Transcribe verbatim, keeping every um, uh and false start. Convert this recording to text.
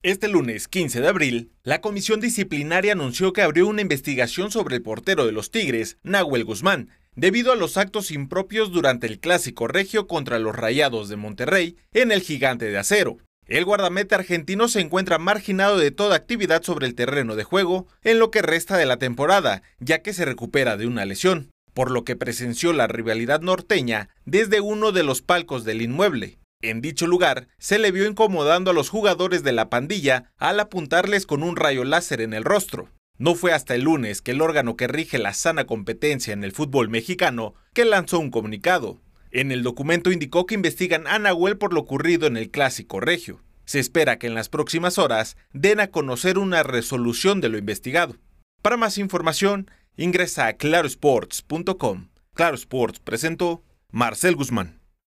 Este lunes quince de abril, la Comisión Disciplinaria anunció que abrió una investigación sobre el portero de los Tigres, Nahuel Guzmán, debido a los actos impropios durante el Clásico Regio contra los Rayados de Monterrey en el Gigante de Acero. El guardameta argentino se encuentra marginado de toda actividad sobre el terreno de juego en lo que resta de la temporada, ya que se recupera de una lesión, por lo que presenció la rivalidad norteña desde uno de los palcos del inmueble. En dicho lugar, se le vio incomodando a los jugadores de la pandilla al apuntarles con un rayo láser en el rostro. No fue hasta el lunes que el órgano que rige la sana competencia en el fútbol mexicano que lanzó un comunicado. En el documento indicó que investigan a Nahuel por lo ocurrido en el Clásico Regio. Se espera que en las próximas horas den a conocer una resolución de lo investigado. Para más información, ingresa a claro sports punto com. Claro Sports presentó Marcel Guzmán.